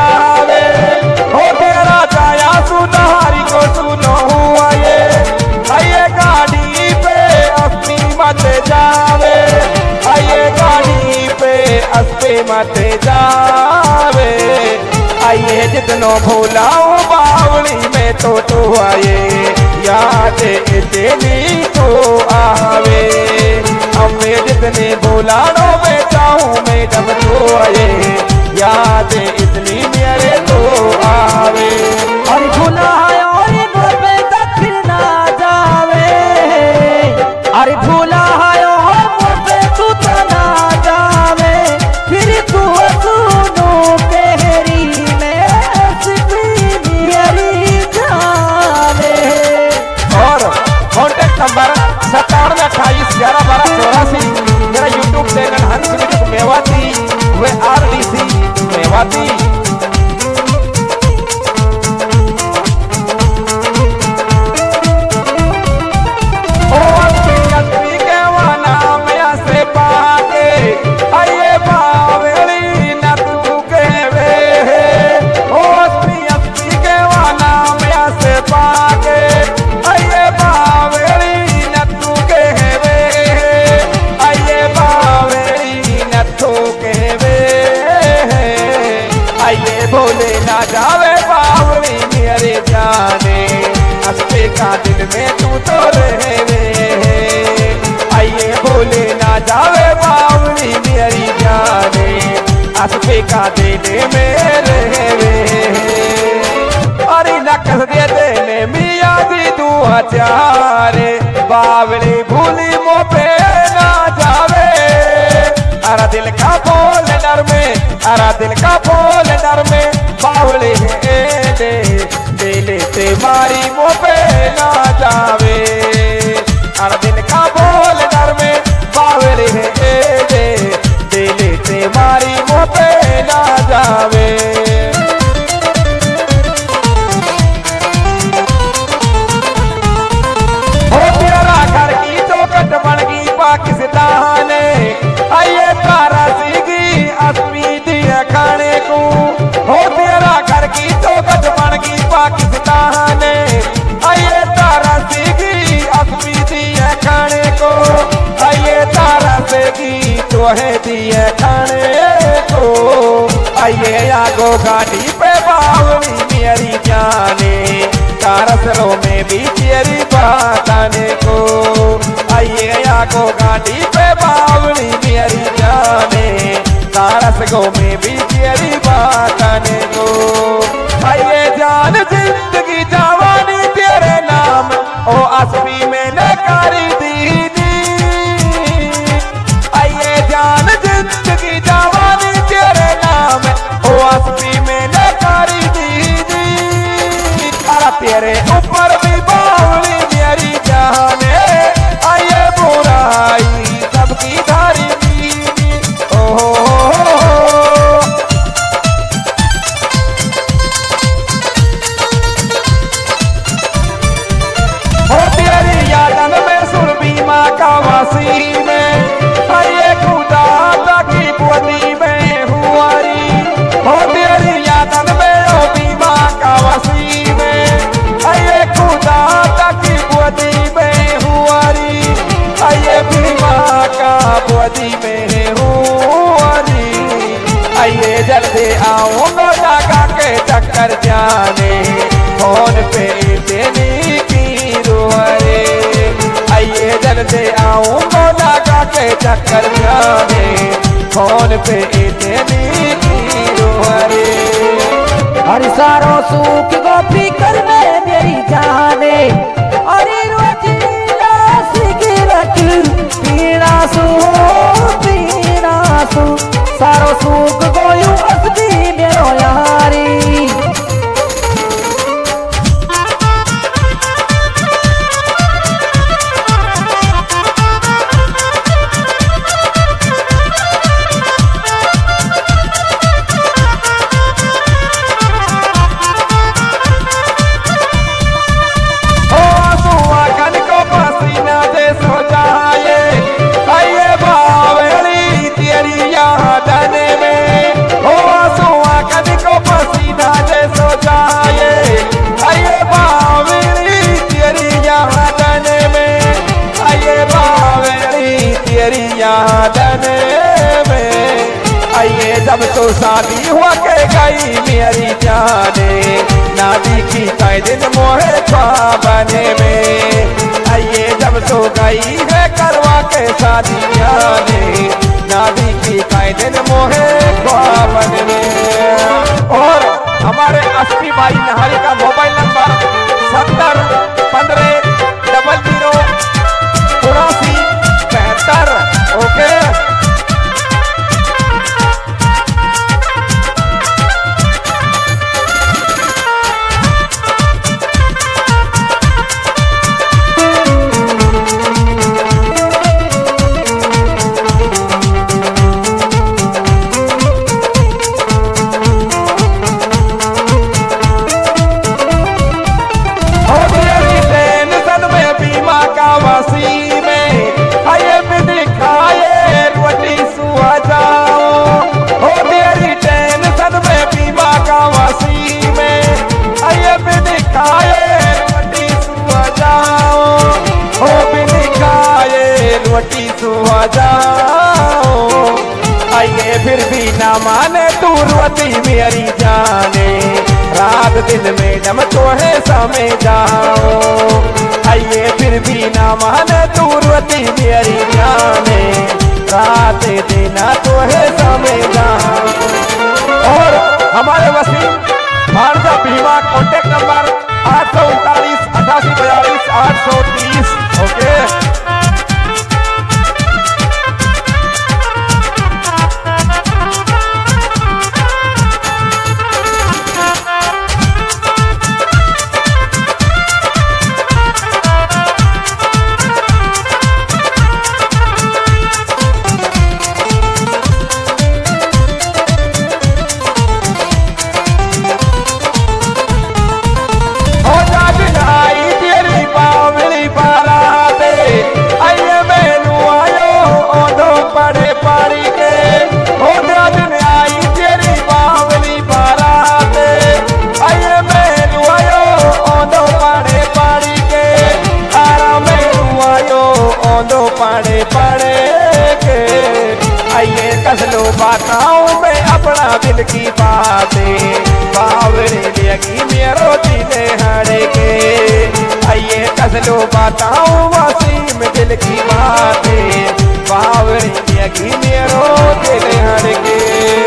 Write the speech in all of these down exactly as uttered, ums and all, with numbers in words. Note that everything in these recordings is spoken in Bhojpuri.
जावे। हो तेरा जाया सुधारी को सुनो हुआ ये आइए गाड़ी पे अस्सी मत जावे। आइए गाड़ी पे अस्सी मत जावे। आइए जितनो भूलाओ बावली में तो तो आए याद इतनी तो आवे। हमें जितने भूलानो में चाहूँ मैं जब तो आए याद इतनी मेरे तो आवे। और भूला और पे दक्षिण ना जावे। अरे भूला और पे तू तो ना जावे। फिर तू सुनो कहरी में मेरी जाने। और कॉन्टेक्ट नंबर सत्तानवे अट्ठाईस ग्यारह बारह चौरासी। मेरा YouTube channel Hans music Mewati V R D C Mewati. भोले ना जावे बावली मेरे जाने हंसते का दिल में तू तो रहे। आइए भोले ना जावे बावली मेरी जाने हंसते का दिल में रहे। अरे नकस दे देने मियाँ जी दू हजार बावली भूली मो पे ना जावे। अरा दिल का बोल डर में अरा दिल का बोल डर में बावले दे दिल से मारी मो पे ना जावे। अरा दिल का बोल डर में बावले दे दिल से मारी मो पे ना जावे। हो तेरा घर की चौकट बन गई पाकिस्तान। आइए तारा सीगी अस्मी दिया खाने को। हो तेरा घर की चौकट बन गई पाकिस्तान। आइए तारा सीगी अस्मी दिया खाने को। आइए तारा सीगी तो है दिया खाने को। आइए आगो गाड़ी पे बावली मेरी जाने कारसलों में भी तेरी बात आने को। आइए आगो गाड़ी पे बावली मेरी जाने कारसलों में भी तेरी बात आने को। आइए जान जिंदगी जवानी तेरे नाम ओ असली में नकारी दीदी। आइए जान जिंदगी जवानी तेरे नाम ओ असली में नकारी दीदी। अरे तेरे ऊपर भी बावली मेरी जाने आइए बुराई सबकी धारी दीदी। ओहो हो तेरी यादन में सुरभि माँ का वासी में आइए खुदा की बुद्धि में हुआरी। हो तेरी यादन में ओ बीमा का वसी में आइए खुदा की बुद्धि में हुआरी। आइए बीमा का बुद्धि में हुआरी। आइए जल्दी आऊंगा लगा के चक्कर जाने फोन पे देने की रुहरे। आइए जल्दी आऊंगा लगा के चक्कर जाने फोन पे देने की रुहरे। हर सारो सुख को फिकर में मेरी जाने। अरे रोजीला सिगरेट पीना सु पीना सु सारो सुख गोयू असली मेरो यारी। सो जाए आइए बावली तेरी यादन में। तो शादी हुआ के गई मेरी जाने, ना दिखी कई दिन मोहे ख्वाबने में। आइए जब तो गई है करवा के शादी जाने, ना दिखी कई दिन मोहे ख्वाबने में। और हमारे अस्पी भाई नहारी का मोबाइल नंबर सत्तर पंद्रह डबल जीरो चौरासी बहत्तर। ओके रोटी सुहा जाओ। आइए फिर भी ना माने तू रोटी मेरी जाने, रात दिन मैडम तो है समय जाओ। आइए फिर भी ना माने तू रोटी मेरी जाने, रात दिन तो है समय जाओ। और हमारे वसीम भारजा भीमा कॉन्टेक्ट नंबर आठ सौ उनतालीस अठासी बयालीस आठ सौ तीस। ओके पड़े पड़े के। आइए कसलो बताऊं मैं अपना दिल की बातें, बावरे लगी मेरो दिल हड़े के। आइए कसलो बताऊं वसीम दिल की बातें, बावरे लगी मेरो दिल हड़े के।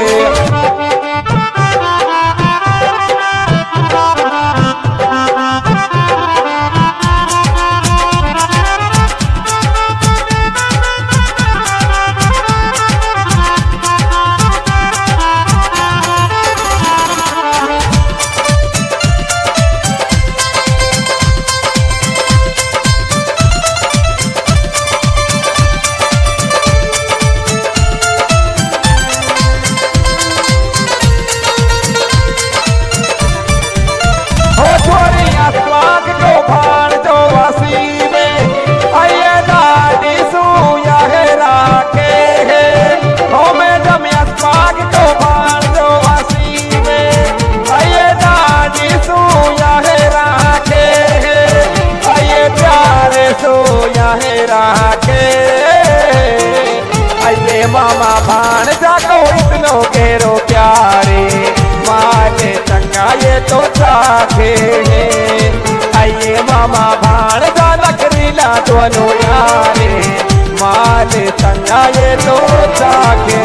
मामा भान जाको इतनो केरो प्यारे, माले चंगा ये तो चाखे। आइए मामा भान जा नखरीला दोनों यारे, माले चंगा ये तो चाखे।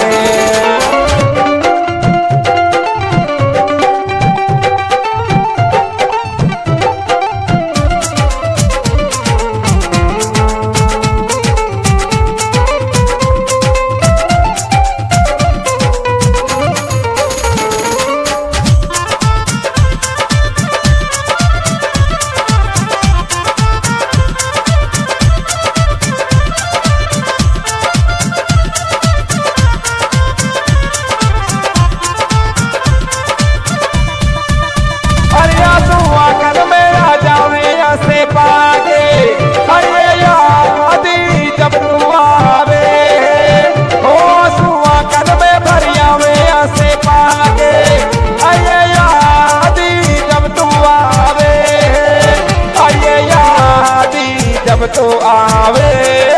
तो आवे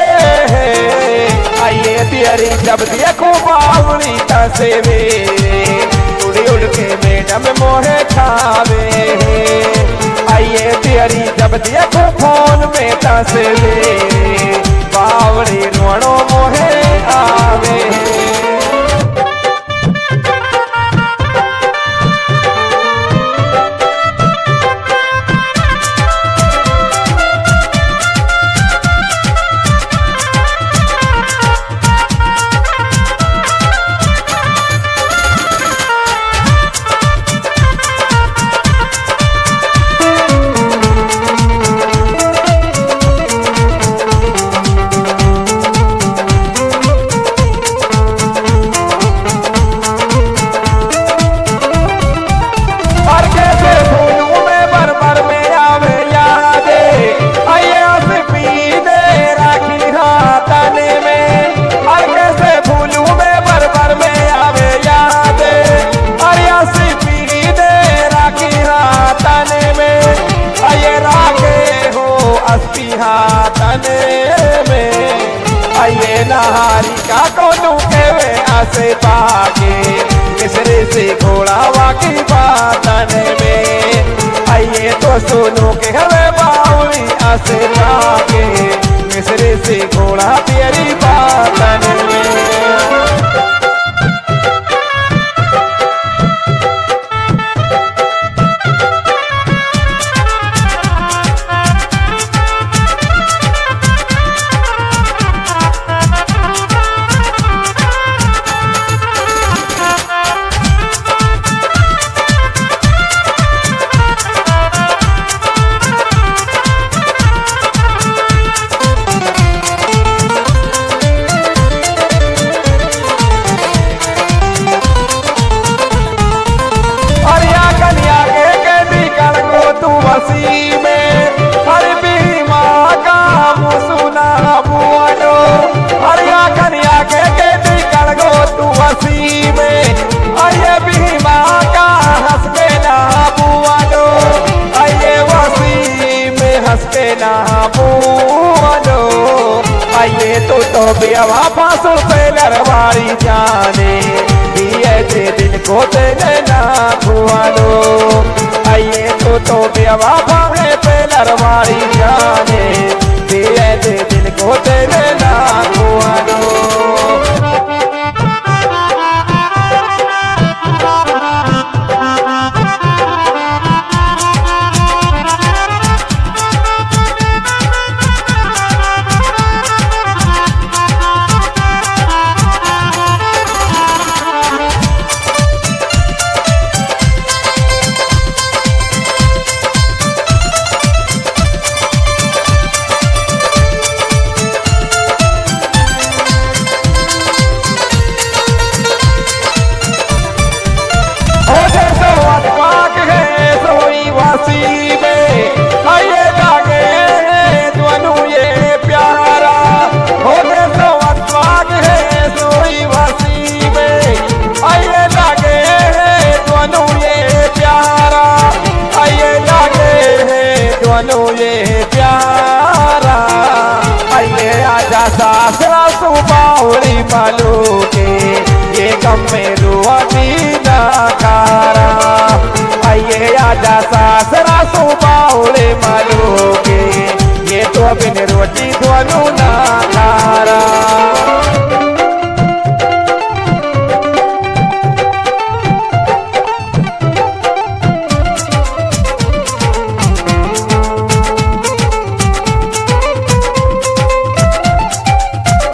आइए तेरी जब देखो बावरी तसेवे। में मोहे खावे आइए तेरी जब देखो फोन में तस्वीर बावड़ी रोणो मोहे आवे नहारी का कोनो केवे आसे पाके मिसरे से घोड़ा वाकी बातन में आइए तो सुनो के हवे बावली आसे पाके मिसरे से घोड़ा तेरी बातन में आइए तो तो बेवा फांसुल पे लरवारी जाने दिए थे दिल को तेरे ना खुआलो आइए तो तो बेवा फांसे पे लरवारी जाने दिए थे दिल को तेरे ना खुआलो ये प्यारा आइए आजा सासरा सुबावड़ी मालू के ये गम में रुआनी ना खारा आइए आजा सासरा सुबावड़ी मालू के ये तो बिन रोटी दोनों ना